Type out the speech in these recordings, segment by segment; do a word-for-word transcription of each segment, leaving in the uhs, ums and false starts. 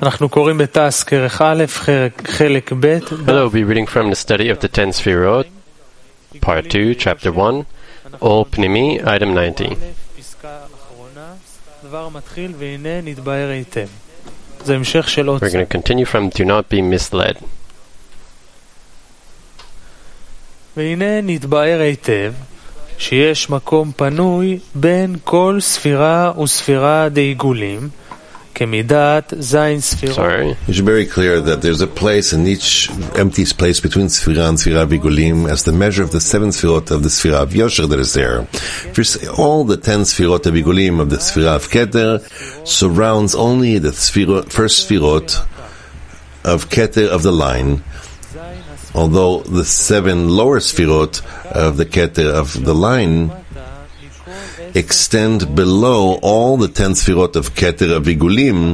אנחנו קוראים בתעש כרך א', חלק ב'. Hello, we'll be reading from the study of the ten Sfirot, part two, chapter one, Ol Pnimi, item ninety. דבר מתחיל והנה נתבהר היטב. זה המשך של עוד. We're going to continue from do not be misled. והנה נתבהר היטב שיש מקום פנוי בין כל ספירה וספירה דעיגולים כמידת זין ספירות. Sorry. It's very clear that there's a place in each empty space between Sfira and Sfira Vigulim as the measure of the seven Sfirot of the Sfira of Yosher that is there. First, all the ten Sfirot of Vigulim of the Sfira of Keter surrounds only the Sfirot, first Sfirot of Keter of the line, although the seven lower Sfirot of the Keter of the line extend below all the ten Sfirot of Keter of Vigulim,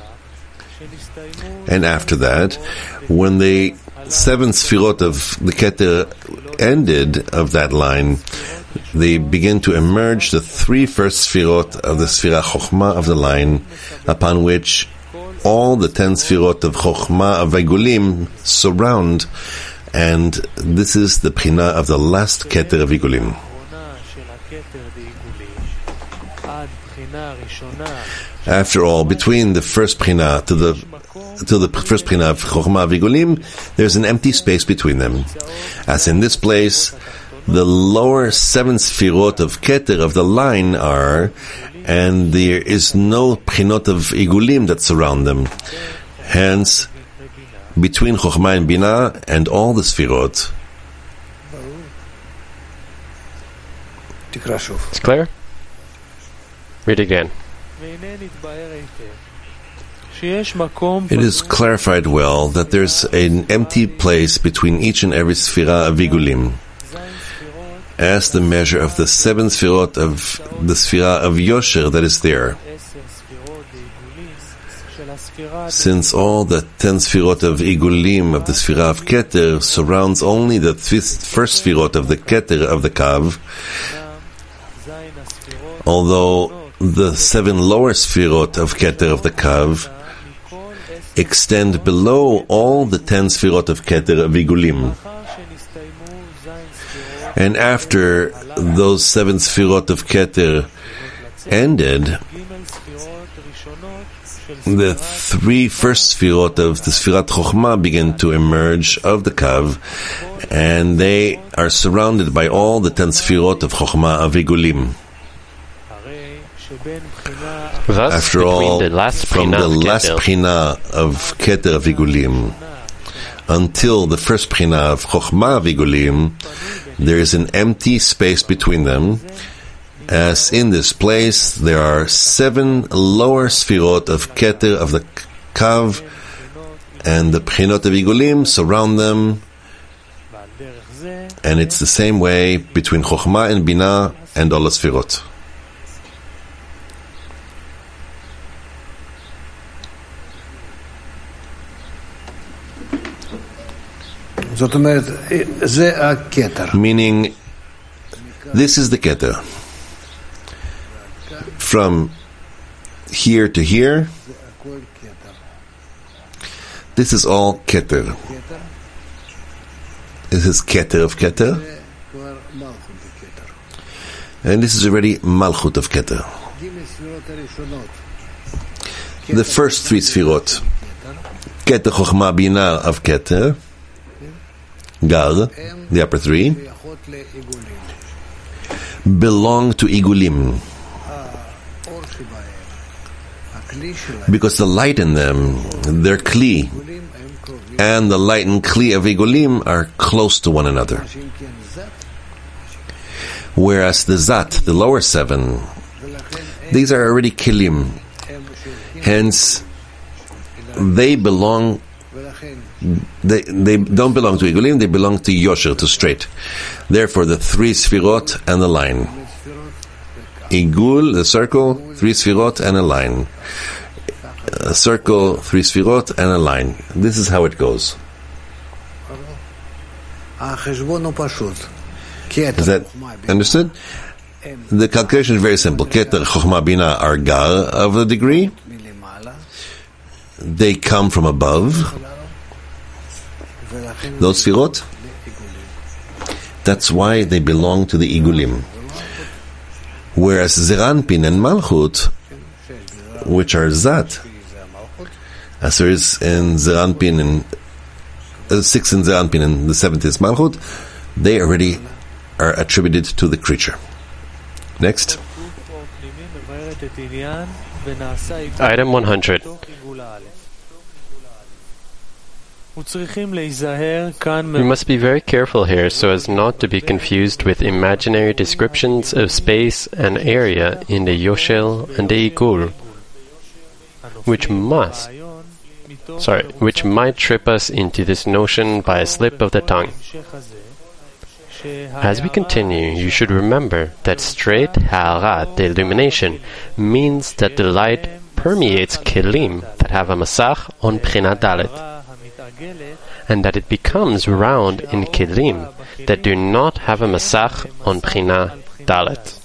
and after that, when the seven Sfirot of the Keter ended of that line, they begin to emerge the three first Sfirot of the Sfira Chokhmah of the line, upon which all the ten Sfirot of Chokhmah of Vigulim surround, and this is the Pchina of the last Keter of Vigulim. After all, between the first Pchina to the to the first Pchina of Chokhmah Vigulim, there's an empty space between them. As in this place, the lower seven Sfirot of Keter of the line are, and there is no Pchinot of Igulim that surround them. Hence, between Chokhmah and Binah and all the Sfirot. It's clear? Read again. It is clarified well that there's an empty place between each and every Sfira of Vigulim, as the measure of the seven Sfirot of the Sfira of Yosher that is there. Since all the ten Sfirot of Igulim of the Sfira of Keter surrounds only the first Sfirot of the Keter of the Kav, although the seven lower Sfirot of Keter of the Kav extend below all the ten Sfirot of Keter of Igulim. And after those seven Sfirot of Keter ended, the three first Sfirot of the Sfirat Chokhmah begin to emerge of the Kav, and they are surrounded by all the ten Sfirot of Chokhmah of Igulim. Thus, After all, the last from the of last Keter. Pchina of Keter of Vigulim until the first Pchina of Chokhmah of Vigulim, there is an empty space between them, as in this place there are seven lower Sfirot of Keter of the Kav, and the Pchinot of Vigulim surround them, and it's the same way between Chokhmah and Binah and all the Sfirot. Meaning, this is the Keter. From here to here, this is all Keter. This is Keter of Keter, and this is already Malchut of Keter. The first three Sfirot, Keter, Chokhmah, Binah of Keter, Gar, the upper three, belong to Igulim, because the light in them, their Kli, and the light and Kli of Igulim are close to one another. Whereas the Zat, the lower seven, these are already Kilim. Hence, they belong, they, they don't belong to Igulim, they belong to Yosher, to straight. Therefore, the three Sfirot and the line. Igul, the circle, three Sfirot and a line. A circle, three Sfirot and a line. This is how it goes. Is that understood? The calculation is very simple. Keter, Chokhmah, Binah are Gar of the degree, they come from above, those sfirot. That's why they belong to the Igulim. Whereas Zeir Anpin and Malchut, which are Zat, as there is in Zeir Anpin and uh, six in Zeir Anpin and the seventh is Malchut, they already are attributed to the creature. Next. Item one hundred. We must be very careful here so as not to be confused with imaginary descriptions of space and area in the Yoshel and the Igul, which must, sorry, which might trip us into this notion by a slip of the tongue. As we continue, you should remember that straight ha'arat, the illumination, means that the light permeates kelim that have a masach on B'china Dalet, and that it becomes round in kelim that do not have a masach on B'china Dalet.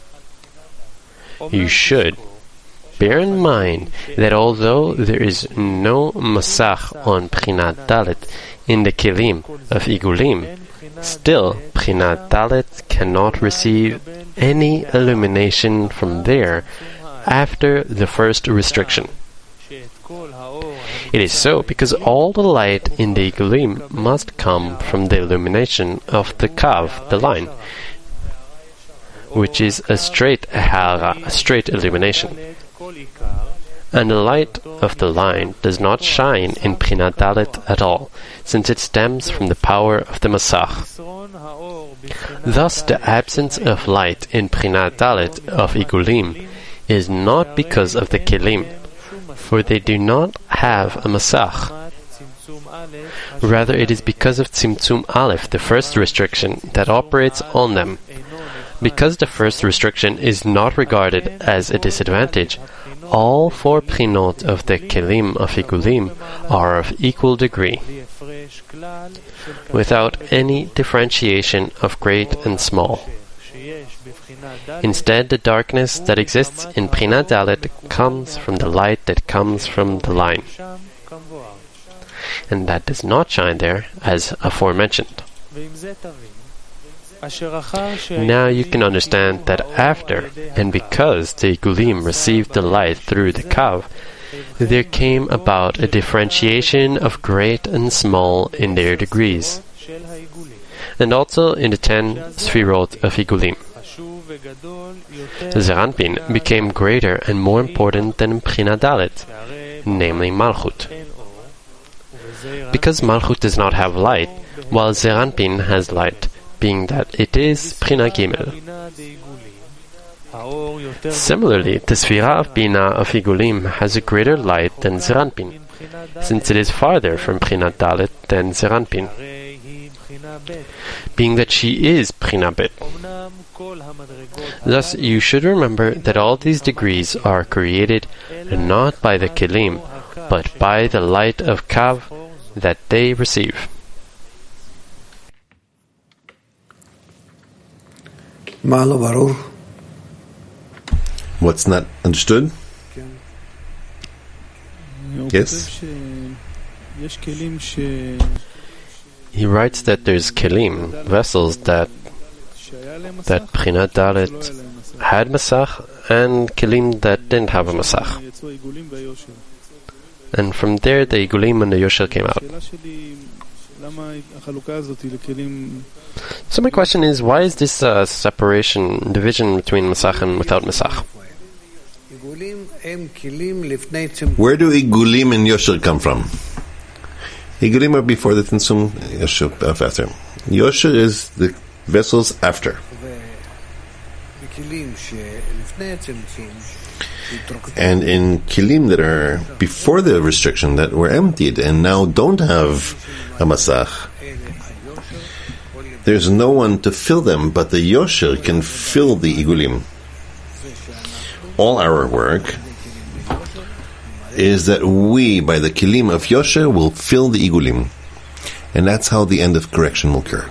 You should bear in mind that although there is no masach on B'china Dalet in the kelim of Igulim, still B'china Dalet cannot receive any illumination from there after the first restriction. It is so because all the light in the Igulim must come from the illumination of the kav, the line, which is a straight hara, a straight illumination. And the light of the line does not shine in B'china Dalet at all, since it stems from the power of the Masach. Thus, the absence of light in B'china Dalet of Igulim is not because of the Kelim, for they do not have a Masach. Rather, it is because of Tzimtzum Aleph, the first restriction, that operates on them. Because the first restriction is not regarded as a disadvantage, all four B'chinot of the Kelim of Igulim are of equal degree, without any differentiation of great and small. Instead, the darkness that exists in B'china Dalet comes from the light that comes from the line, and that does not shine there, as aforementioned. Now you can understand that after, and because the Igulim received the light through the Kav, there came about a differentiation of great and small in their degrees, and also in the ten Sfirot of Igulim. Zeir Anpin became greater and more important than B'china Dalet, namely Malchut. Because Malchut does not have light, while Zeir Anpin has light, being that it is B'china Gimel. Similarly, the Sfira of Bina of Igulim has a greater light than Zeir Anpin, since it is farther from B'china Dalet than Zeir Anpin, being that she is B'china Bet. Thus, you should remember that all these degrees are created not by the Kelim, but by the light of Kav that they receive. What's not understood? Yes? He writes that there's kelim, vessels that that B'china Dalet had Masach, and kelim that didn't have a Masach. And from there the Igulim and the Yoshel came out. So my question is, why is this uh, separation, division between Masach and without Masach? Where do Igulim and Yoshel come from? Igulim are before the Tzimtzum, Yoshel uh, after. Yoshel is the vessels after. And in Kilim that are before the restriction, that were emptied and now don't have a Masach, there's no one to fill them, but the Yoshel can fill the Igulim. All our work is that we, by the Kilim of Yoshel, will fill the Igulim. And that's how the end of correction will occur.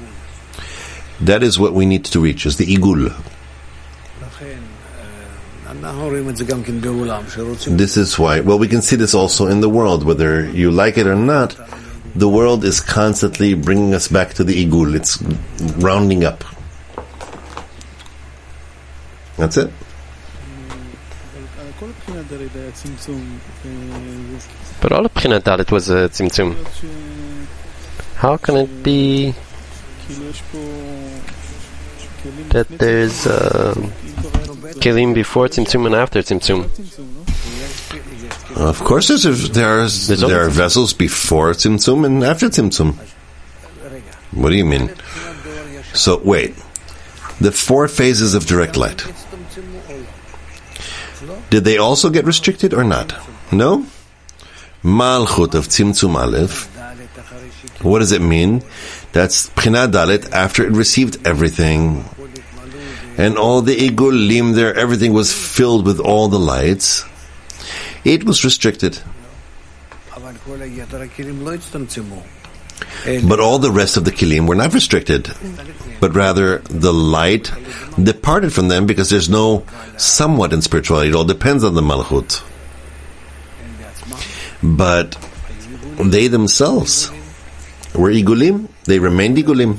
That is what we need to reach, is the Igul. This is why, well, we can see this also in the world, whether you like it or not. The world is constantly bringing us back to the igul. It's rounding up. That's it. But all of Prinat Dalet was a tzimtzum. How can it be that there's uh, kelim before tzimtzum and after tzimtzum? Of course, there's a, there's, there are vessels before tzimtzum and after tzimtzum. What do you mean? So, wait. The four phases of direct light. Did they also get restricted or not? No? Malchut of tzimtzum aleph. What does it mean? That's Prinat Dalet after it received everything. And all the igulim there, everything was filled with all the lights. It was restricted. But all the rest of the kilim were not restricted, but rather the light departed from them because there's no somewhat in spirituality. It all depends on the malchut. But they themselves were igulim. They remained igulim.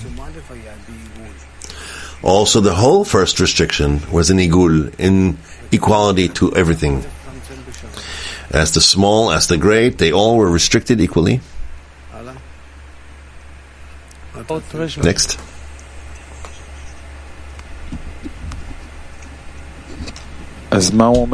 Also, the whole first restriction was an igul, in equality to everything. As the small, as the great, they all were restricted equally. Next. What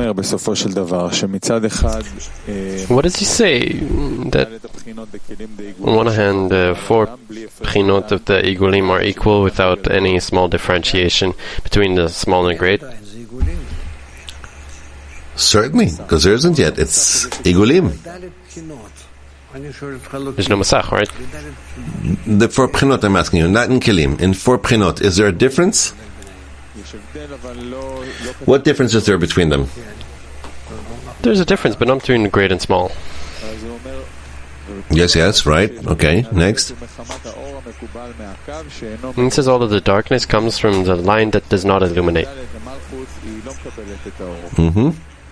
does he say? That on one hand, the uh, four prinot of the igulim are equal without any small differentiation between the small and great? Certainly, because there isn't yet. It's igulim. There's no masach, right? The four prinot I'm asking you, not in kilim. In four prinot, is there a difference? What difference is there between them? There's a difference, but not between great and small. Yes, yes, right. Okay, next. And it says all of the darkness comes from the line that does not illuminate. Mm-hmm.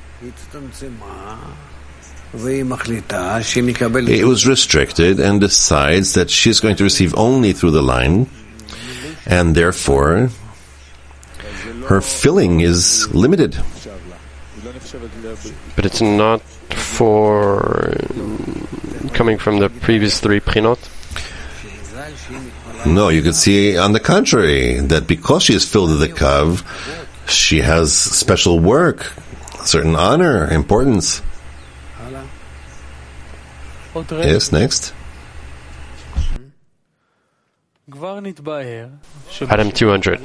It was restricted and decides that she's going to receive only through the line, and therefore her filling is limited. But it's not for coming from the previous three prinot? No, you could see on the contrary, that because she is filled with the kav, she has special work, certain honor, importance. Yes, next. Item two hundred.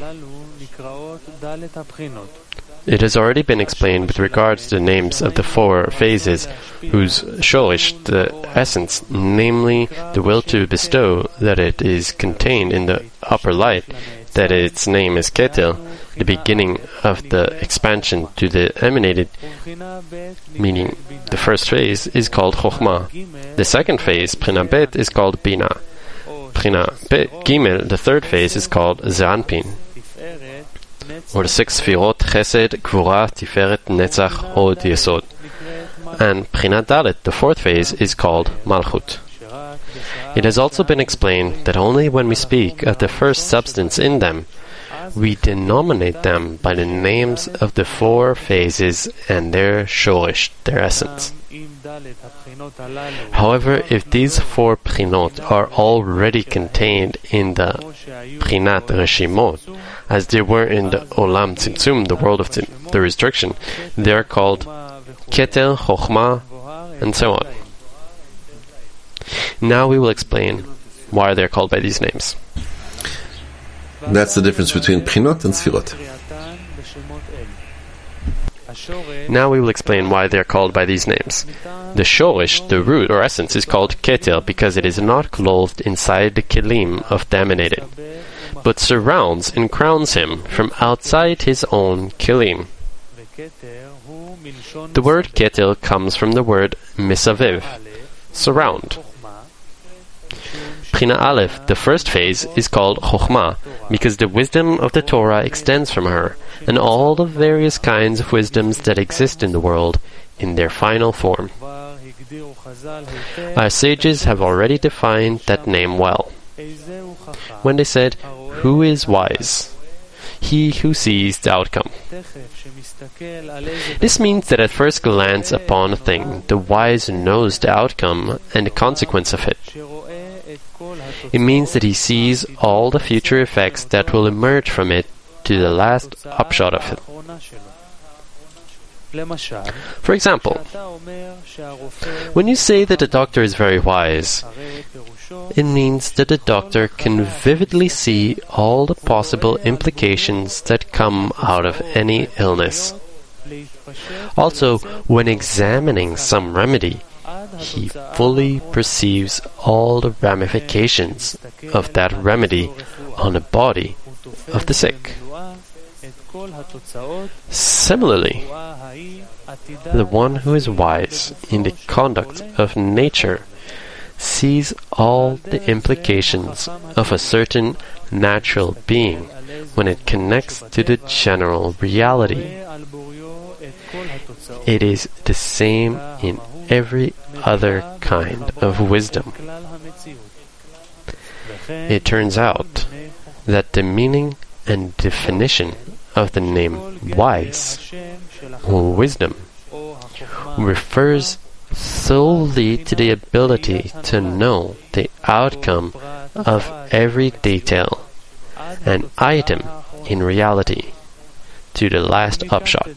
It has already been explained with regards to the names of the four phases whose shorish, the essence, namely the will to bestow, that it is contained in the upper light, that its name is Ketel, the beginning of the expansion to the emanated, meaning the first phase, is called Chokhmah. The second phase, Prinat Bet, is called Bina. Prinat Bet Gimel, the third phase, is called Zeranpin. Or the six Sfirot, Chesed, Gvura, Tiferet, Netzach, Hod, Yesod. And Prinat Dalet, the fourth phase, is called Malchut. It has also been explained that only when we speak of the first substance in them, we denominate them by the names of the four phases and their shorish, their essence. However, if these four prinot are already contained in the Prinat Reshimot, as they were in the Olam Tzimtzum, the world of tzim, the restriction, they are called Keter, Chokhmah, and so on. Now we will explain why they are called by these names. That's the difference between Prinot and Sfirot. Now we will explain why they are called by these names. The shorish, the root or essence, is called Keter because it is not clothed inside the kelim of the emanated, but surrounds and crowns him from outside his own kelim. The word Keter comes from the word misaviv, surround. Prinat Aleph, the first phase, is called Chokhmah because the wisdom of the Torah extends from her, and all the various kinds of wisdoms that exist in the world in their final form. Our sages have already defined that name well, when they said, "Who is wise? He who sees the outcome." This means that at first glance upon a thing, the wise knows the outcome and the consequence of it. It means that he sees all the future effects that will emerge from it to the last upshot of it. For example, when you say that the doctor is very wise, it means that the doctor can vividly see all the possible implications that come out of any illness. Also, when examining some remedy, he fully perceives all the ramifications of that remedy on the body of the sick. Similarly, the one who is wise in the conduct of nature sees all the implications of a certain natural being when it connects to the general reality. It is the same in every other kind of wisdom. It turns out that the meaning and definition of the name wise, or wisdom, refers solely to the ability to know the outcome of every detail and item in reality to the last upshot.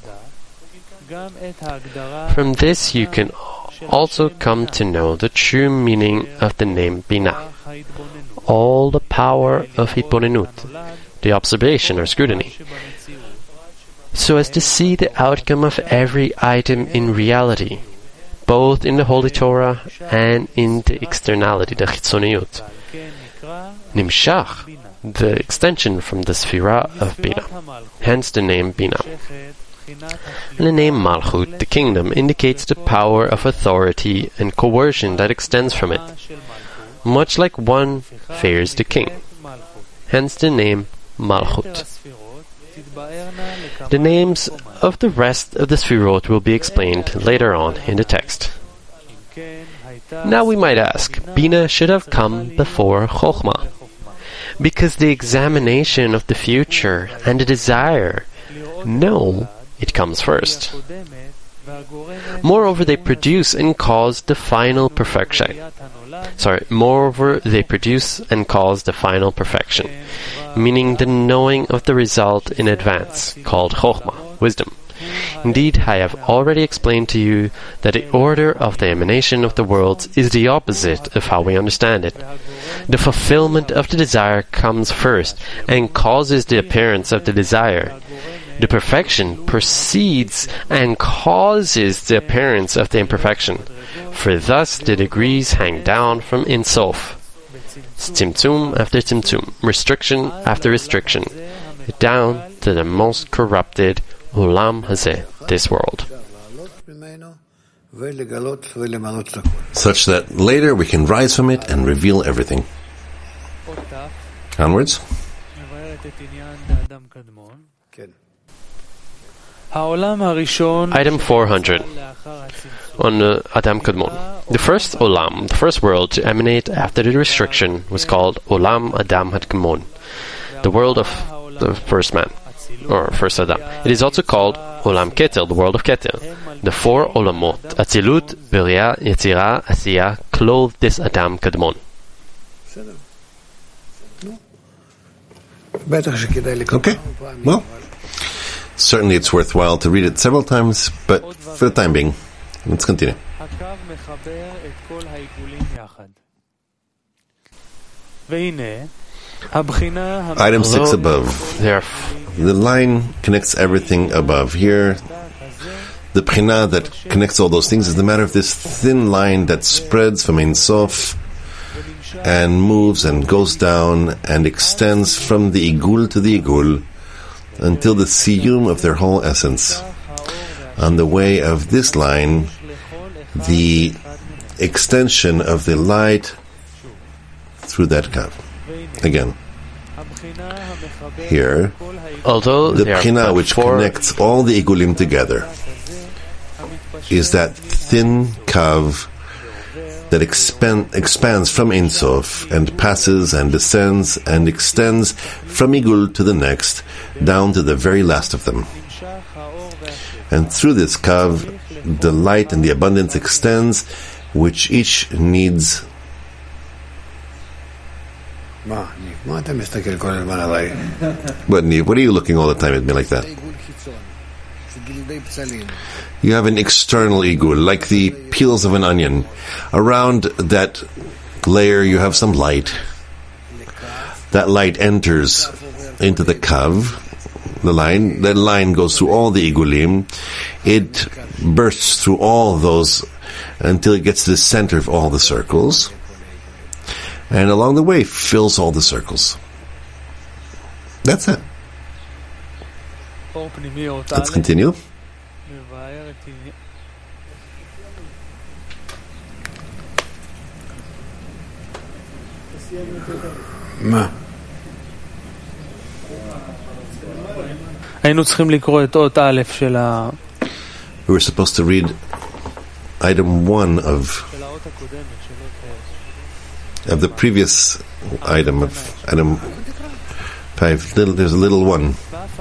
From this you can also come to know the true meaning of the name Binah, all the power of Hitbonenut, the observation or scrutiny, so as to see the outcome of every item in reality, both in the Holy Torah and in the externality, the Chitzoniyut. Nimshach, the extension from the Sphira of Binah, hence the name Binah. And the name Malchut, the kingdom, indicates the power of authority and coercion that extends from it, much like one fears the king. Hence the name Malchut. The names of the rest of the Sphirot will be explained later on in the text. Now we might ask, Bina should have come before Chokhmah, because the examination of the future and the desire, no, it comes first. Moreover, they produce and cause the final perfection. Sorry, moreover, they produce and cause the final perfection, meaning the knowing of the result in advance, called Chokhmah, wisdom. Indeed, I have already explained to you that the order of the emanation of the worlds is the opposite of how we understand it. The fulfillment of the desire comes first and causes the appearance of the desire. The perfection precedes and causes the appearance of the imperfection, for thus the degrees hang down from Ein Sof. Tzimtzum after tzimtzum, restriction after restriction, down to the most corrupted Olam Hazeh, this world. Such that later we can rise from it and reveal everything. Onwards. Item four hundred on uh, Adam Kadmon. The first Olam, the first world to emanate after the restriction, was called Olam Adam Hadgamon, the world of the first man, or first Adam. It is also called Olam Keter, the world of Keter. The four Olamot, Atzilut, Beriah, Yetzirah, Asiyah, clothe this Adam Kadmon. Okay, well, certainly it's worthwhile to read it several times, but for the time being, let's continue. Item six above. There. The line connects everything above. Here, the Bchina that connects all those things is the matter of this thin line that spreads from Ein Sof and moves and goes down and extends from the Igul to the Igul until the Siyum of their whole essence. On the way of this line, the extension of the light through that curve. Again, here, Although the there are Bchina but which four, connects all the Igulim together is that thin kav that expand, expands from Ein Sof and passes and descends and extends from Igul to the next down to the very last of them. And through this kav, the light and the abundance extends, which each needs. What, Niv? What are you looking all the time at me like that? You have an external igul, like the peels of an onion. Around that layer you have some light. That light enters into the kav, the line. That line goes through all the igulim. It bursts through all those until it gets to the center of all the circles. And along the way fills all the circles. That's it. Let's continue. מה? היינו צריכים לקרוא את אות א' של ה... We were supposed to read item one of of the previous item of item five. Little, there's a little one.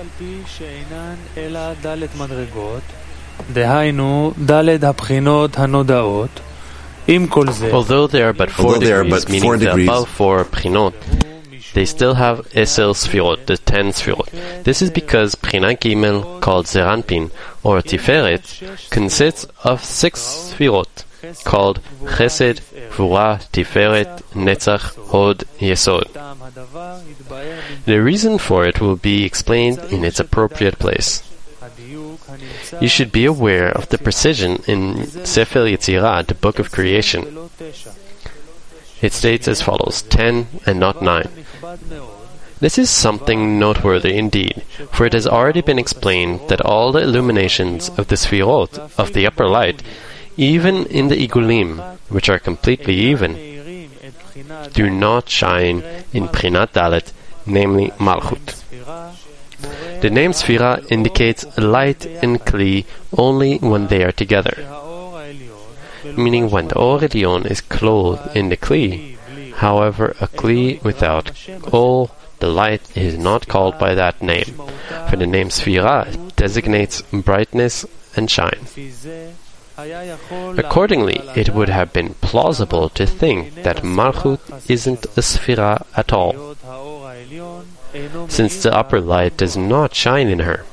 דהיינו, ד' הבחינות הנודעות, עם כל זה, although there are but four Although there are degrees, but meaning four the degrees. above four prinot, they still have Esel Sfirot, the ten Sfirot. This is because Prinat Gimel, called Zeranpin, or Tiferet, consists of six Sfirot, called Chesed, Gvura, Tiferet, Netzach, Hod, Yesod. The reason for it will be explained in its appropriate place. You should be aware of the precision in Sefer Yetzirah, the book of creation. It states as follows, ten and not nine. This is something noteworthy indeed, for it has already been explained that all the illuminations of the Sfirot, of the upper light, even in the Igulim, which are completely even, do not shine in Prinat Dalet, namely Malchut. The name Sfira indicates light and Kli only when they are together, meaning when the Or Elyon is clothed in the Kli. However, a Kli without all the light is not called by that name, for the name Sfira designates brightness and shine. Accordingly, it would have been plausible to think that Malchut isn't a Sfira at all, since the upper light does not shine in her.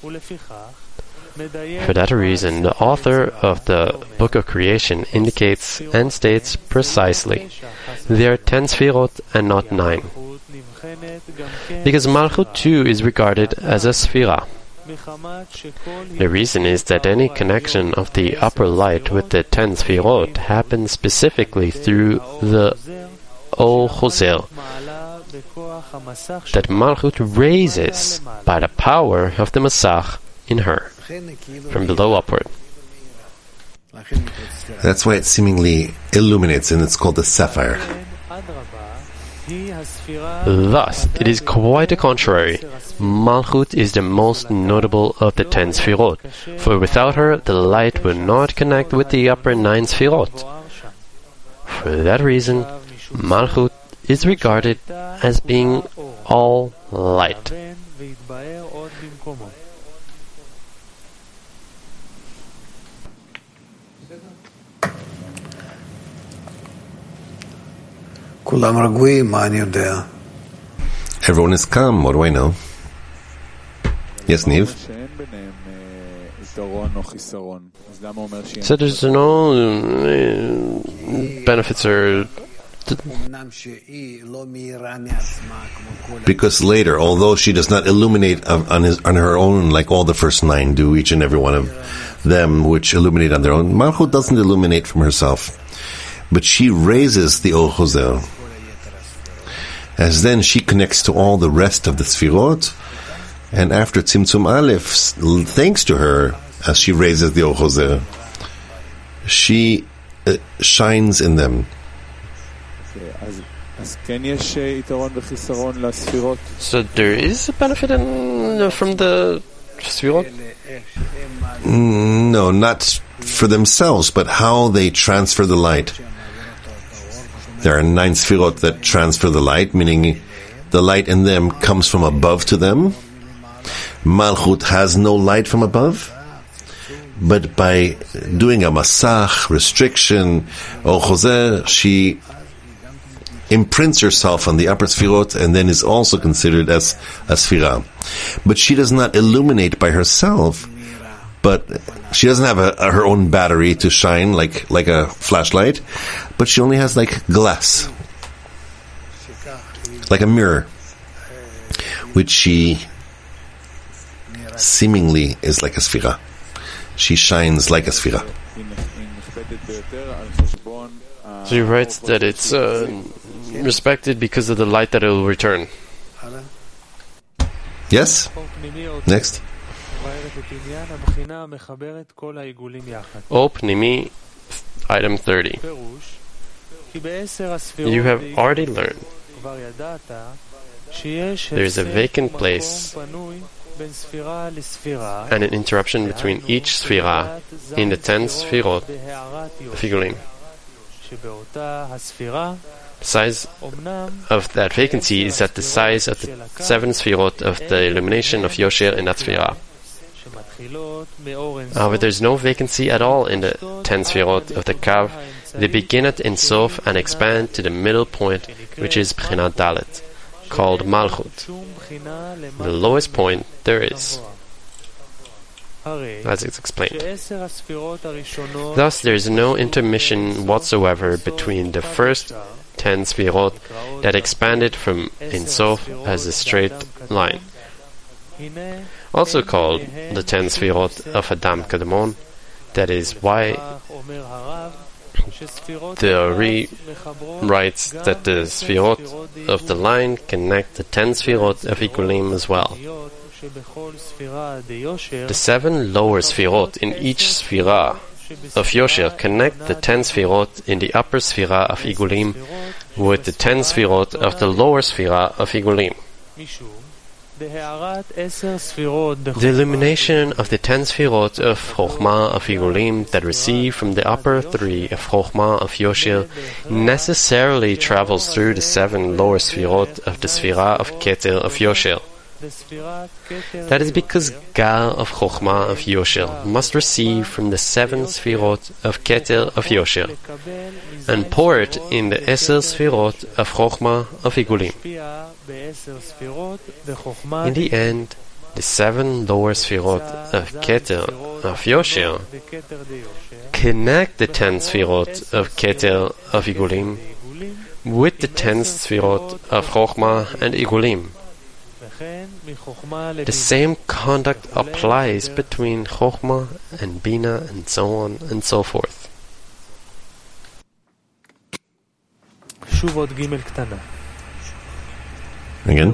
For that reason, the author of the Book of Creation indicates and states precisely, there are ten Sfirot and not nine, because Malchut too is regarded as a Sfira. The reason is that any connection of the upper light with the ten Sfirot happens specifically through the O Choser, that Malchut raises by the power of the Masach in her, from below upward. That's why it seemingly illuminates, and it's called the sapphire. Thus, it is quite the contrary. Malchut is the most notable of the ten Sfirot, for without her the light will not connect with the upper nine Sfirot. For that reason, Malchut is regarded as being all light. Everyone is calm. What do I know? Yes, Niv? So there's no uh, benefits or... Because later, although she does not illuminate on, his, on her own like all the first nine do, each and every one of them which illuminate on their own, Malchut doesn't illuminate from herself. But she raises the O Choser, as then she connects to all the rest of the Sfirot, and after Tzimtzum Aleph, thanks to her, as she raises the O Choser, she uh, shines in them. So there is a benefit in, uh, from the Sfirot? Mm, No, not for themselves, but how they transfer the light. There are nine Sfirot that transfer the light, meaning the light in them comes from above to them. Malchut has no light from above, but by doing a masach, restriction, or choser, she imprints herself on the upper Sfirot and then is also considered as a Sfira. But she does not illuminate by herself, but she doesn't have a, a, her own battery to shine like, like a flashlight, but she only has like glass, like a mirror, which she seemingly is like a Sfira. She shines like a Sfira. So he writes that it's uh, respected because of the light that it will return. Yes? Next. O Pnimi, item thirty. You have already learned there is a vacant place and an interruption between each Sfira in the ten Sfirot of Igulim. The size of that vacancy is at the size of the seven Sfirot of the illumination of Yosher in that Sfira. However, there is no vacancy at all in the ten Sfirot of the Kav. They begin at Ein Sof and expand to the middle point, which is Bchinat Dalet, called Malchut, the lowest point there is, as it's explained. Thus, there is no intermission whatsoever between the first ten Sfirot that expanded from Ein Sof as a straight line, also called the ten Sfirot of Adam Kadmon. That is why the Ari writes that the Sfirot of the line connect the ten Sfirot of Igulim as well. The seven lower Sfirot in each Sfira of Yosher connect the ten Sfirot in the upper Sfira of Igulim with the ten Sfirot of the lower Sfira of Igulim. The illumination of the ten Sfirot of Chochmah of Igulim that receive from the upper three of Chochmah of Yosher necessarily travels through the seven lower Sfirot of the Sfira of Keter of Yosher. That is because Gar of Chochmah of Yosher must receive from the seven Sfirot of Keter of Yosher and pour it in the Eser Sfirot of Chochmah of Igulim. In the end, the seven lower Sfirot of Keter of Yosher connect the ten Sfirot of Keter of Igulim with the ten Sfirot of Chochmah and Igulim. The same conduct applies between Chochmah and Bina and so on and so forth. Again.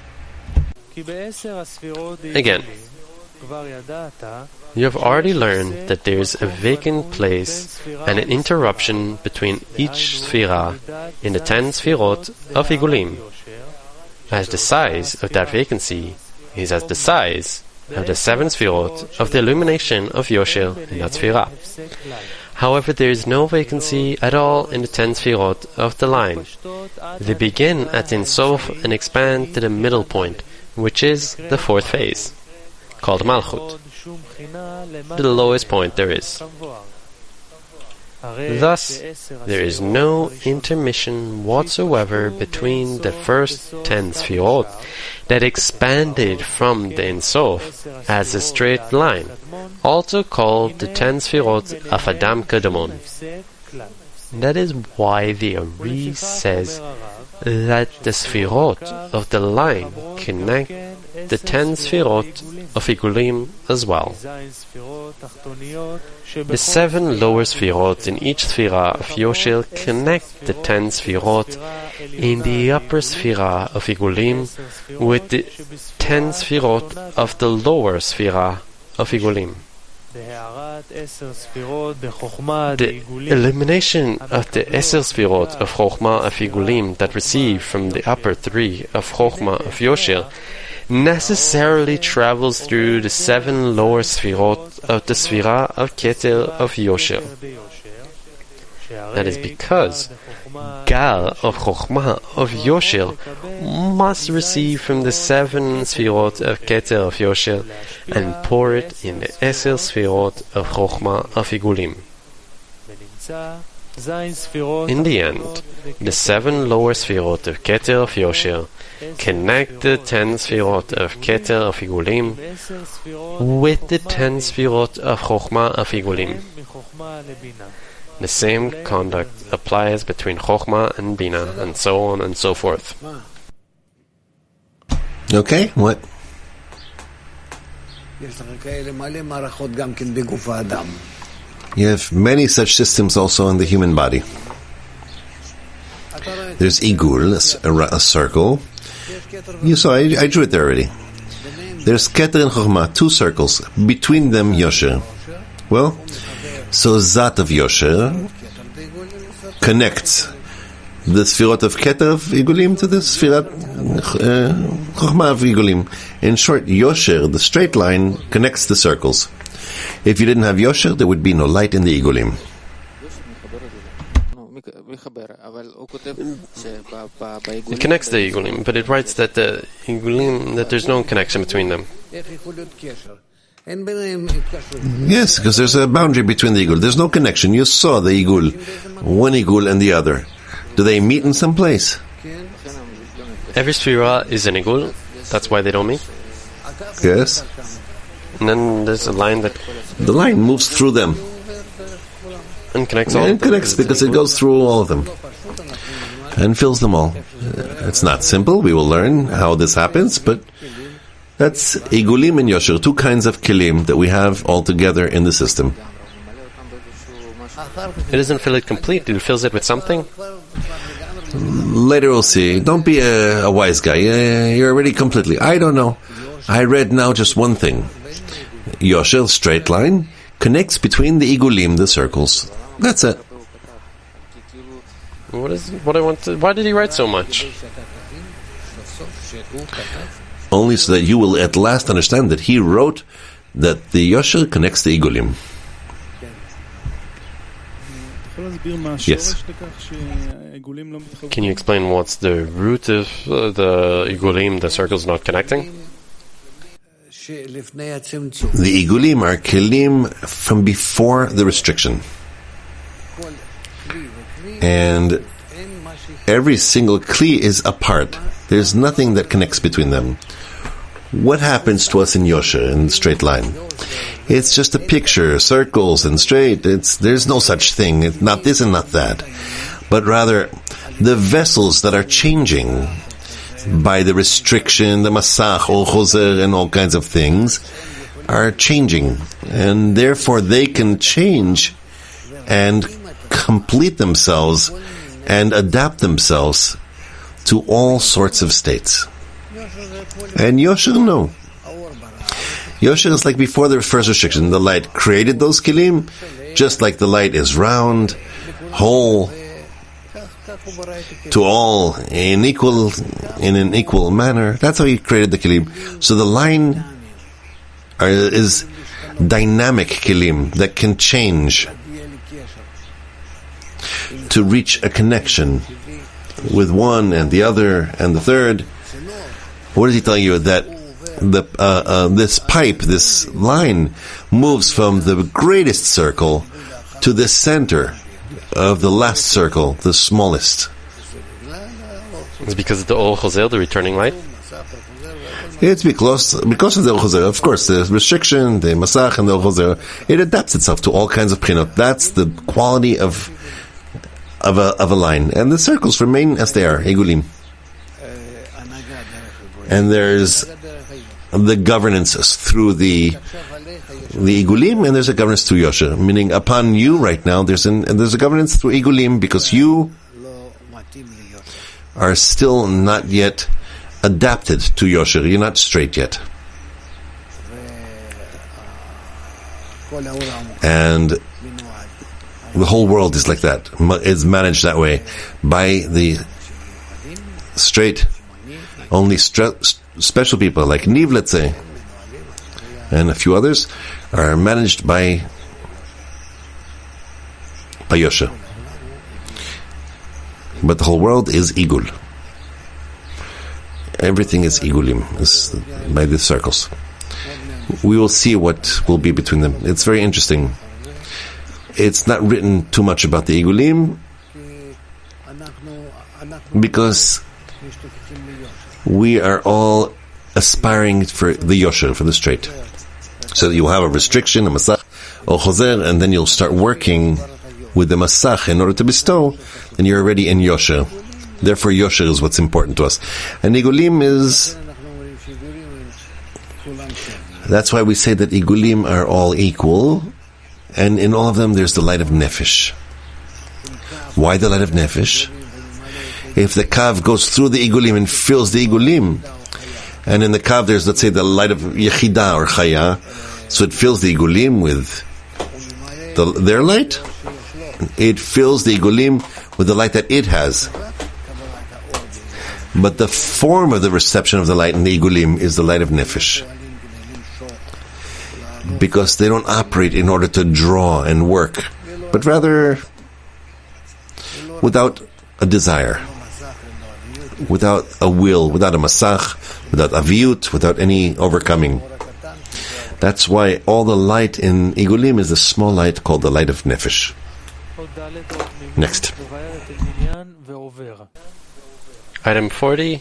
Again, you have already learned that there is a vacant place and an interruption between each Sfira in the ten Sfirot of Igulim, as the size of that vacancy is as the size of the seven Sfirot of the illumination of Yosher in that Sfira. However, there is no vacancy at all in the ten Sfirot of the line. They begin at Ein Sof and expand to the middle point, which is the fourth phase, called Malchut, the lowest point there is. Thus, there is no intermission whatsoever between the first ten Sfirot that expanded from the Ein Sof as a straight line, also called the ten Sfirot of Adam Kadmon. That is why the Ari says that the Sfirot of the line connect the ten Sfirot of Igulim as well. The seven lower Sfirot in each Sfira of Yosher connect the ten Sfirot in the upper Sfira of Igulim with the ten Sfirot of the lower Sfira of Igulim. The elimination of the Eser Sfirot of Chokhmah of Igulim that receive from the upper three of Chokhmah of Yosher necessarily travels through the seven lower Sfirot of the Sfira of Keter of Yosher. That is because Gal of Chokhmah of Yosher must receive from the seven Sfirot of Keter of Yosher and pour it in the Eser Sfirot of Chokhmah of Igulim. In the end, the seven lower Sfirot of Keter of Yosher connect the ten Sfirot of Keter of Igulim with the ten Sfirot of Chokhmah of Igulim. The same conduct applies between Chokhmah and Bina, and so on and so forth. Okay, what? You have many such systems also in the human body. There's Igul, a, a circle. You saw, I, I drew it there already. There's Keter and Chokhmah, two circles. Between them, Yosher. Well, so Zat of Yosher connects the Sfirot of Keter of Igulim to the Sfirat uh, Chokhmah of Igulim. In short, Yosher, the straight line, connects the circles. If you didn't have Yosher, there would be no light in the Igulim. It connects the Igulim, but it writes that the Igulim, that there's no connection between them. Yes, because there's a boundary between the Igul. There's no connection. You saw the Igul, one Igul and the other. Do they meet in some place? Every Sfira is an Igul, that's why they don't meet. Yes. And then there's a line that... The line moves through them. And connects all and of them. It connects because it goes through all of them. And fills them all. It's not simple. We will learn how this happens, but that's Igulim and Yosher, two kinds of Kilim that we have all together in the system. It doesn't fill it complete. It fills it with something. Later we'll see. Don't be a, a wise guy. Uh, you're already completely... I don't know. I read now just one thing. Yosher, straight line, connects between the Igulim, the circles. That's it. What is what I want to... Why did he write so much? Only so that you will at last understand that he wrote that the Yosher connects the Igulim. Yes. Can you explain what's the root of uh, the Igulim, the circles not connecting? The Igulim are Kilim from before the restriction. And every single Kli is apart. There's nothing that connects between them. What happens to us in Yosher, in straight line? It's just a picture, circles and straight. It's there's no such thing. It's not this and not that. But rather, the vessels that are changing by the restriction, the masach, or choser, and all kinds of things, are changing. And therefore they can change and complete themselves and adapt themselves to all sorts of states. And Yosher, no. Yosher is like before the first restriction. The light created those kilim, just like the light is round, whole, to all in equal, in an equal manner. That's how he created the kilim. So the line are, is dynamic kilim that can change to reach a connection with one and the other and the third. What is he telling you? That the uh, uh, this pipe, this line, moves from the greatest circle to the center of the last circle, the smallest. It's because of the Or Choser, the returning light? It's because, because of the Or Choser. Of course, the restriction, the Masach and the Or Choser, it adapts itself to all kinds of prinot. That's the quality of of a, of a line. And the circles remain as they are, Igulim. And there's the governance through the the Igulim, and there's a governance through Yosher. Meaning, upon you right now, there's an there's a governance through Igulim because you are still not yet adapted to Yosher. You're not straight yet. And the whole world is like that. It's managed that way by the straight, only stre- special people like Niv, let's say, and a few others are managed by by Yosher. But the whole world is Igul. Everything is Igulim, is by the circles. We will see what will be between them. It's very interesting. It's not written too much about the Igulim because we are all aspiring for the Yosher, for the straight. So you have a restriction, a Masach, or Choser, and then you'll start working with the Masach in order to bestow, and you're already in Yosher. Therefore, Yosher is what's important to us. And Igulim is... That's why we say that Igulim are all equal, and in all of them there's the light of Nefesh. Why the light of Nefesh? If the Kav goes through the Igulim and fills the Igulim, and in the Kav there's, let's say, the light of Yechida or Chaya, so it fills the Igulim with the, their light, it fills the Igulim with the light that it has. But the form of the reception of the light in the Igulim is the light of Nefesh. Because they don't operate in order to draw and work, but rather without a desire, without a will, without a masach, without aviyut, without any overcoming. That's why all the light in Igulim is a small light called the light of Nefesh. Next. Item forty,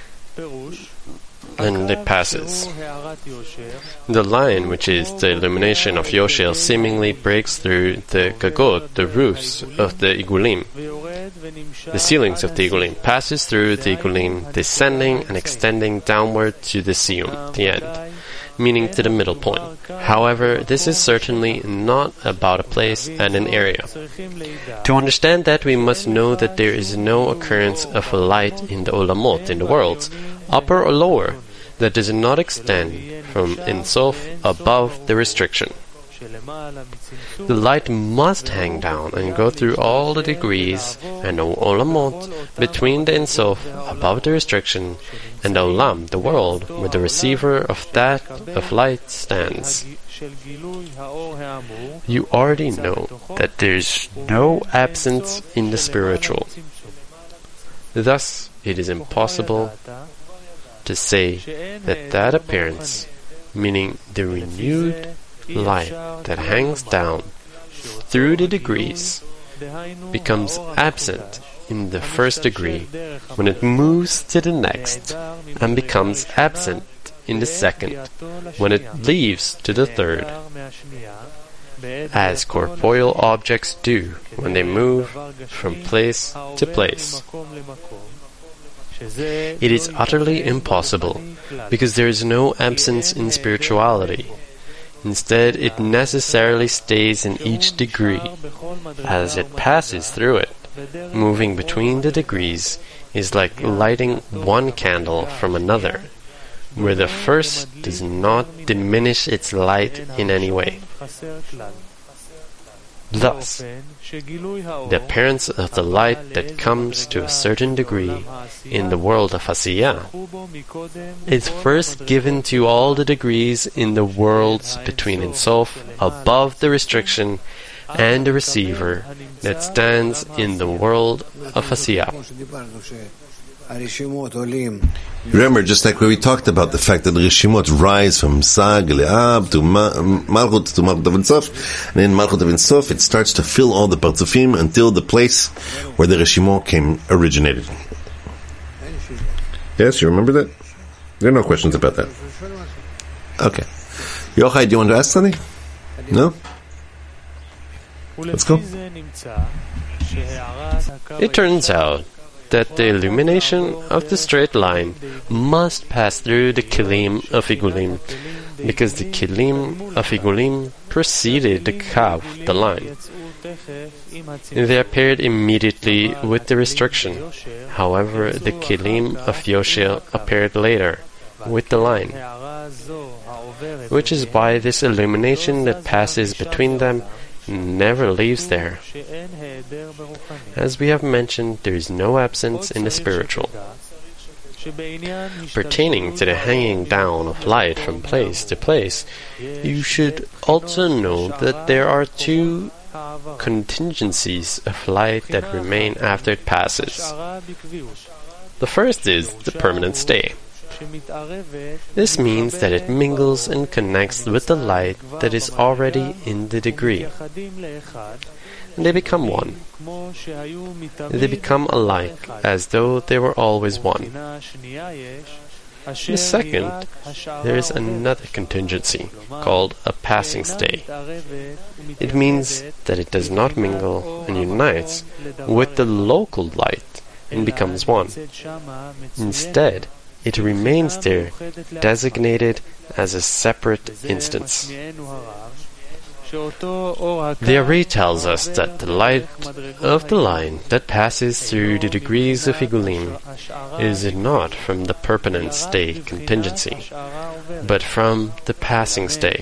and it passes. The line, which is the illumination of Yosher, seemingly breaks through the gagot, the roofs of the Igulim, the ceilings of the Igulim, passes through the Igulim, descending and extending downward to the Siyum, the end, meaning to the middle point. However, this is certainly not about a place and an area. To understand that, we must know that there is no occurrence of a light in the Olamot, in the worlds, upper or lower, that does not extend from Ein Sof above the restriction. The light must hang down and go through all the degrees and the Olamot between the Ein Sof above the restriction and the Olam, the world, where the receiver of that of light stands. You already know that there is no absence in the spiritual. Thus, it is impossible to say that that appearance, meaning the renewed light that hangs down through the degrees, becomes absent in the first degree when it moves to the next, and becomes absent in the second when it leaves to the third, as corporeal objects do when they move from place to place. It is utterly impossible, because there is no absence in spirituality. Instead, it necessarily stays in each degree, as it passes through it. Moving between the degrees is like lighting one candle from another, where the first does not diminish its light in any way. Thus, the appearance of the light that comes to a certain degree in the world of Asiyah is first given to all the degrees in the worlds between Ein Sof, above the restriction, and the receiver that stands in the world of Asiyah. Remember, just like when we talked about the fact that the Rishimot rise from Sag, Le'ab, to Malchut, to Malchut of Ein Sof, and in Malchut of Ein Sof it starts to fill all the Partzufim until the place where the Rishimot came originated. Yes, you remember that? There are no questions about that. Okay. Yochai, do you want to ask something? No? Let's go. It turns out that the illumination of the straight line must pass through the Kilim of Igulim, because the Kilim of Igulim preceded the Kav, the line. They appeared immediately with the restriction. However, the Kilim of Yosher appeared later, with the line, which is why this illumination that passes between them never leaves there. As we have mentioned, there is no absence in the spiritual. Pertaining to the hanging down of light from place to place, you should also know that there are two contingencies of light that remain after it passes. The first is the permanent stay. This means that it mingles and connects with the light that is already in the degree. And they become one. They become alike, as though they were always one. The second, there is another contingency, called a passing stay. It means that it does not mingle and unites with the local light and becomes one. Instead, it remains there, designated as a separate instance. The Ari tells us that the light of the line that passes through the degrees of Igulim is not from the permanent stay contingency, but from the passing stay.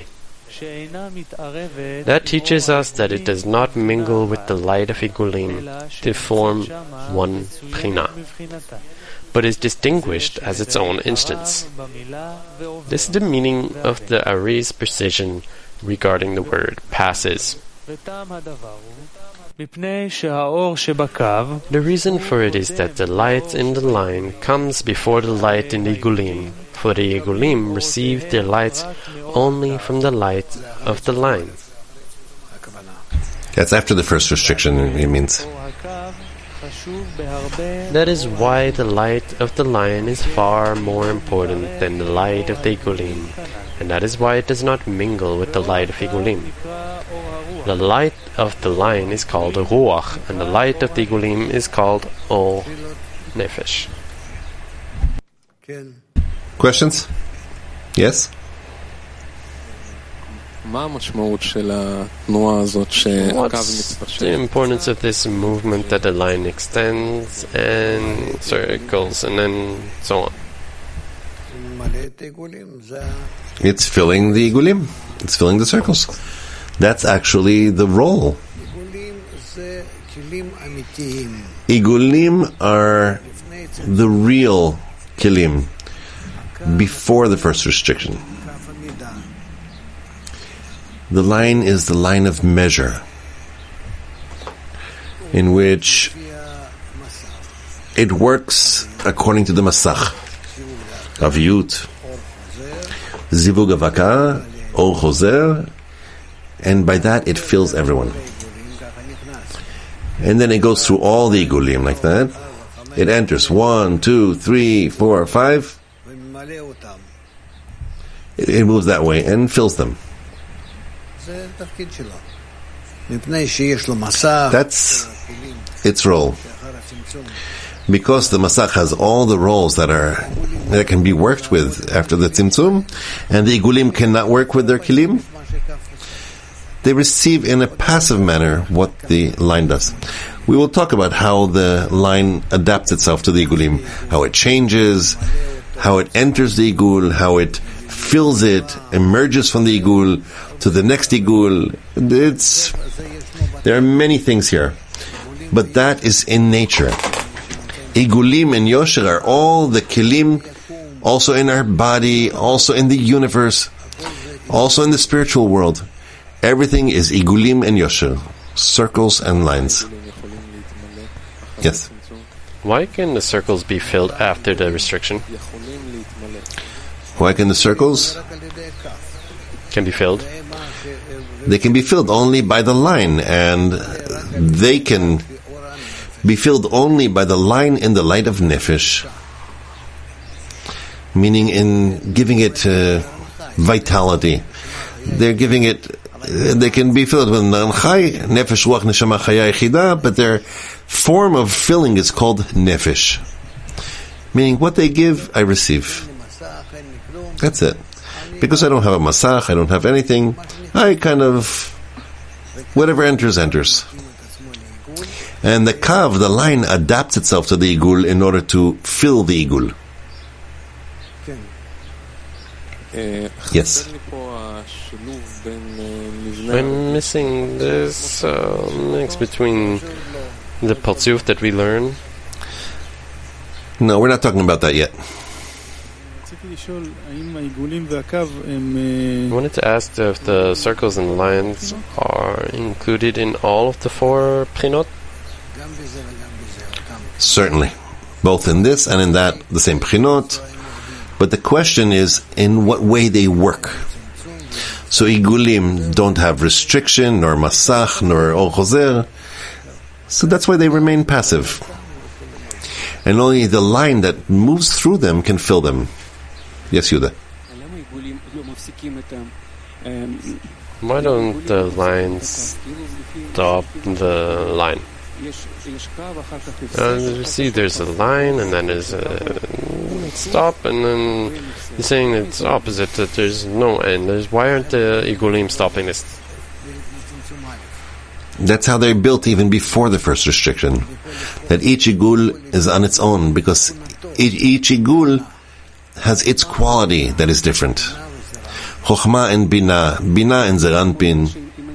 That teaches us that it does not mingle with the light of Igulim to form one Bchina, but is distinguished as its own instance. This is the meaning of the Ari's precision regarding the word passes. The reason for it is that the light in the line comes before the light in the Igulim, for the Igulim receive their lights only from the light of the line. That's after the first restriction, it means. That is why the light of the line is far more important than the light of the Igulim, and that is why it does not mingle with the light of Igulim. The light of the line is called Ruach, and the light of the Igulim is called Or Nefesh. Questions? Yes? What's the importance of this movement that the line extends and circles and then so on? It's filling the Igulim. It's filling the circles. That's actually the role. Igulim are the real Kilim before the first restriction. The line is the line of measure, in which it works according to the Masach of Yut, Zivug Avaka, Or Choser, and by that it fills everyone. And then it goes through all the Igulim like that. It enters one, two, three, four, five. It, it moves that way and fills them. That's its role. Because the Masach has all the roles that are that can be worked with after the Tzimtzum, and the Igulim cannot work with their Kilim, they receive in a passive manner what the line does. We will talk about how the line adapts itself to the Igulim, how it changes, how it enters the Igul, how it fills it, emerges from the Igul to the next Igul. It's, there are many things here, but that is in nature. Igulim and Yosher are all the Kilim, also in our body, also in the universe, also in the spiritual world. Everything is Igulim and Yosher, circles and lines. Yes? Why can the circles be filled after the restriction? Why can the circles can be filled? They can be filled only by the line, and they can be filled only by the line in the light of Nefesh, meaning in giving it uh, vitality. They're giving it, uh, they can be filled with Nanchai, Nefesh, Ruach, Neshama, Chaya, Echida, but their form of filling is called Nefesh, meaning what they give, I receive. That's it. Because I don't have a Masach, I don't have anything, I kind of, whatever enters, enters. And the Kav, the line, adapts itself to the Igul in order to fill the Igul. Yes. I'm missing this uh, mix between the Parzuf that we learn. No, we're not talking about that yet. I wanted to ask if the circles and lines are included in all of the four Prinot. Certainly. Both in this and in that, the same Prinot. But the question is, in what way they work. So Igulim don't have restriction, nor Masach, nor Or Choser. So that's why they remain passive. And only the line that moves through them can fill them. Yes, Yuda. Why don't the lines stop the line? Uh, you see, there's a line, and then there's a stop, and then you're saying it's opposite, that there's no end. There's, why aren't the Igulim stopping this? That's how they're built even before the first restriction. That each Igul is on its own, because each, each Igul has its quality that is different. Chokhmah and Bina, Bina and Zeir Anpin.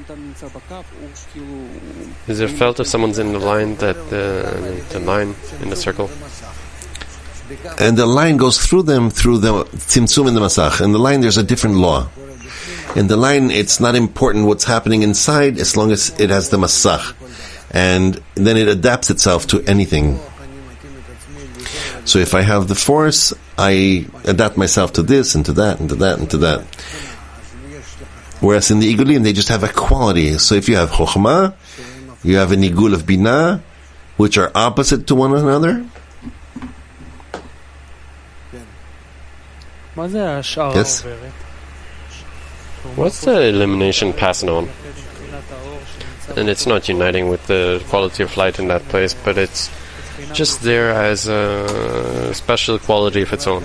Is it felt if someone's in the line, that uh, the line in the circle? And the line goes through them through the Tzimtzum in the Masach. In the line there's a different law. In the line it's not important what's happening inside as long as it has the Masach. And then it adapts itself to anything. So if I have the force, I adapt myself to this and to that and to that and to that. Whereas in the Igulim, they just have a quality. So if you have Chokhmah, you have an Igul of Binah, which are opposite to one another. Yes. What's the elimination passing on? And it's not uniting with the quality of light in that place, but it's just there as a special quality of its own.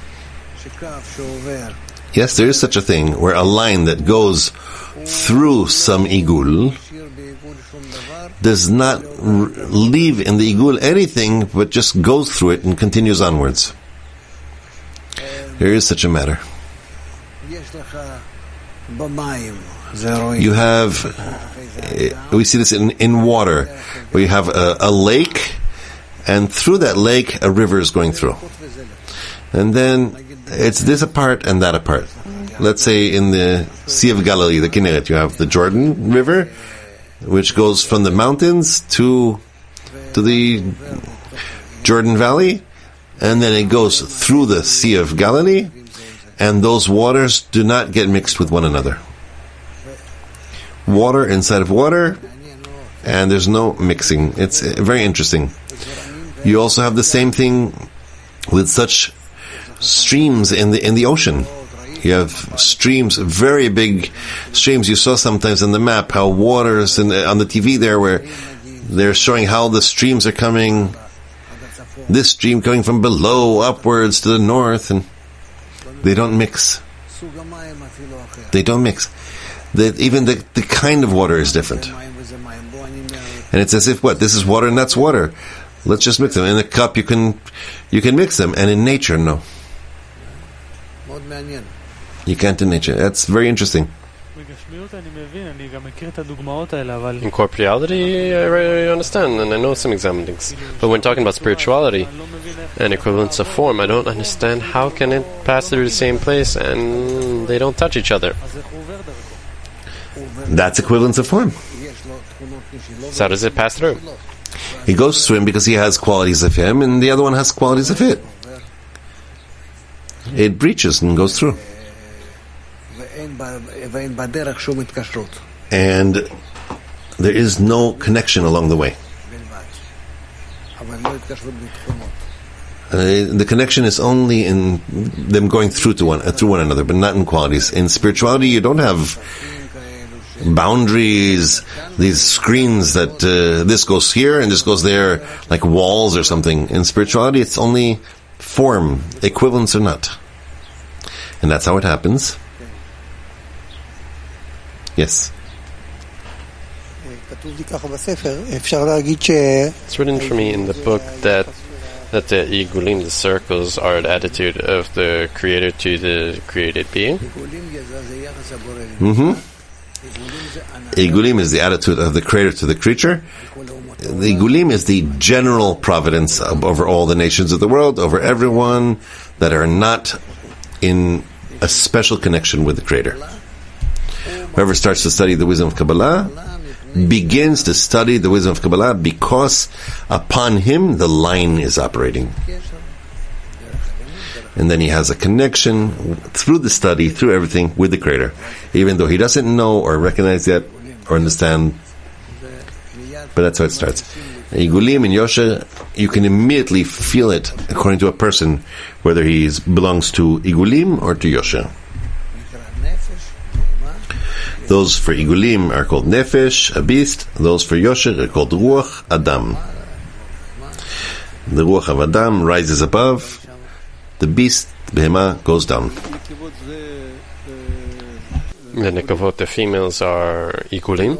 Yes, there is such a thing, where a line that goes through some Igul does not r- leave in the Igul anything, but just goes through it and continues onwards. There is such a matter. You have, uh, we see this in, in water, where you have a, a lake, and through that lake a river is going through. And then it's this apart and that apart. Let's say in the Sea of Galilee, the Kinneret, you have the Jordan River, which goes from the mountains to to the Jordan Valley, and then it goes through the Sea of Galilee, and those waters do not get mixed with one another. Water inside of water, and there's no mixing. It's very interesting. You also have the same thing with such streams in the in the ocean. You have streams, very big streams. You saw sometimes in the map how waters in the, on the T V there, where they're showing how the streams are coming. This stream coming from below upwards to the north, and they don't mix. They don't mix. The, even the, the kind of water is different. And it's as if, what, this is water and that's water. Let's just mix them. In a cup you can you can mix them, and in nature, no. You can't in nature. That's very interesting. In corporeality, I really understand, and I know some examples. But when talking about spirituality and equivalence of form, I don't understand how can it pass through the same place and they don't touch each other. That's equivalence of form. So how does it pass through? He goes through him because he has qualities of him, and the other one has qualities of it. It breaches and goes through. And there is no connection along the way. Uh, the connection is only in them going through to one uh, through one another, but not in qualities. In spirituality, you don't have boundaries, these screens that uh, this goes here and this goes there, like walls or something. In spirituality, it's only form, equivalence or not. And that's how it happens. Yes. It's written for me in the book that that the igulim, the circles, are the attitude of the creator to the created being? Mm-hmm. Igulim is the attitude of the creator to the creature. The igulim is the general providence over all the nations of the world, over everyone that are not in a special connection with the creator. Whoever starts to study the wisdom of Kabbalah begins to study the wisdom of Kabbalah because upon him the line is operating. And then he has a connection through the study, through everything, with the creator, even though he doesn't know or recognize yet or understand. But that's how it starts. Igulim in Yosher, you can immediately feel it according to a person, whether he belongs to Igulim or to Yosher. Those for Igulim are called Nefesh, a beast. Those for Yosher are called Ruach, Adam. The Ruach of Adam rises above. The beast, Behema, goes down. The Nekavot, the females, are Igulim?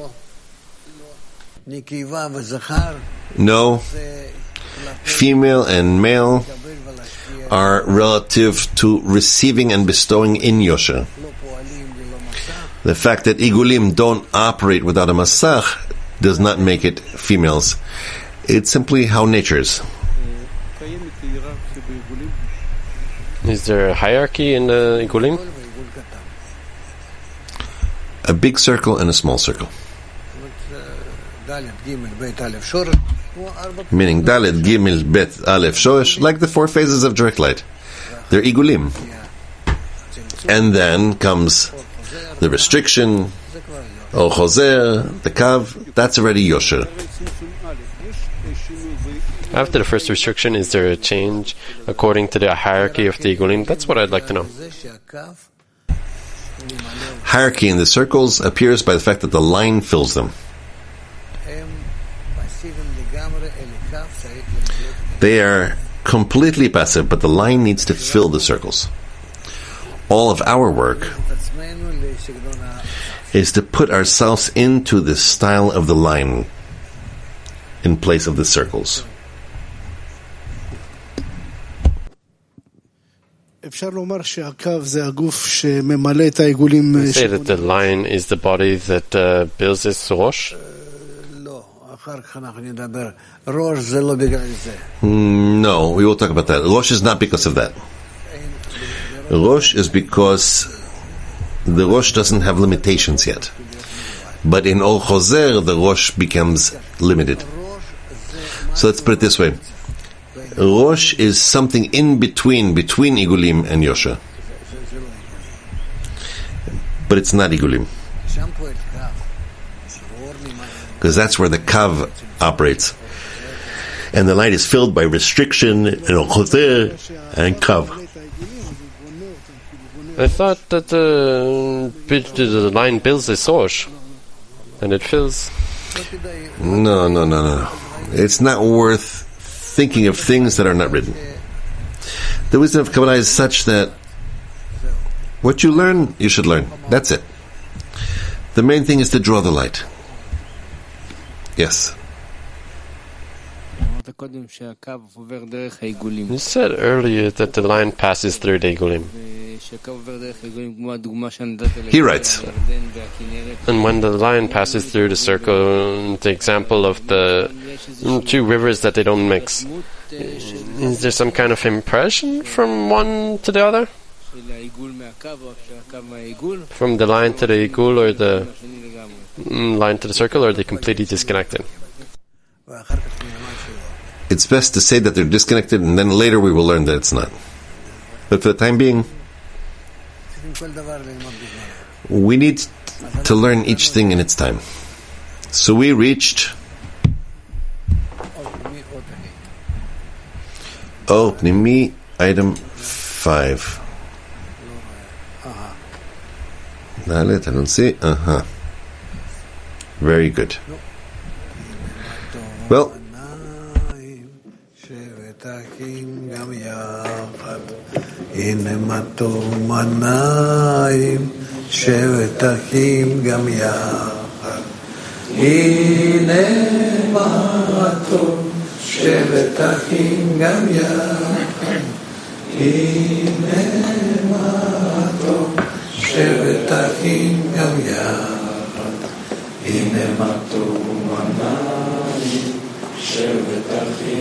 No. Female and male are relative to receiving and bestowing in Yosher. The fact that Igulim don't operate without a Masach does not make it females. It's simply how nature is. Is there a hierarchy in the Igulim? A big circle and a small circle. Meaning Dalet, Gimel, Bet, Aleph, Shoresh, like the four phases of direct light. They're Igulim. And then comes the restriction, Or Choser, the Kav, that's already Yosher. After the first restriction, is there a change according to the hierarchy of the Igulim? That's what I'd like to know. Hierarchy in the circles appears by the fact that the line fills them. They are completely passive, but the line needs to fill the circles. All of our work is to put ourselves into the style of the line in place of the circles. We say that the line is the body that uh, builds its Rosh? No, we will talk about that. Rosh is not because of that. Rosh is because the Rosh doesn't have limitations yet. But in Or Choser, the Rosh becomes limited. So let's put it this way. Rosh is something in between, between Igulim and Yosher. But it's not Igulim. Because that's where the Kav operates. And the light is filled by restriction, and Choser, and Kav. I thought that the, the line builds a source, and it fills. No, no, no, no, no. It's not worth thinking of things that are not written. The wisdom of Kabbalah is such that what you learn, you should learn. That's it. The main thing is to draw the light. Yes. You said earlier that the line passes through the Igulim. He writes, and when the line passes through the circle, the example of the two rivers that they don't mix, is there some kind of impression from one to the other? From the line to the Igul or the line to the circle, or are they completely disconnected? It's best to say that they're disconnected, and then later we will learn that it's not. But for the time being, we need to learn each thing in its time. So we reached Oh, Pnimi, item five. Dalet, I don't see. Uh-huh. Very good. Well, הנה מה טוב מניים שבט אחים גם יחד הנה מה טוב שבת אחים גם יחד, הנה מה טוב, שבת אחים גם יחד, הנה מה טוב אמרנו, שבת אחים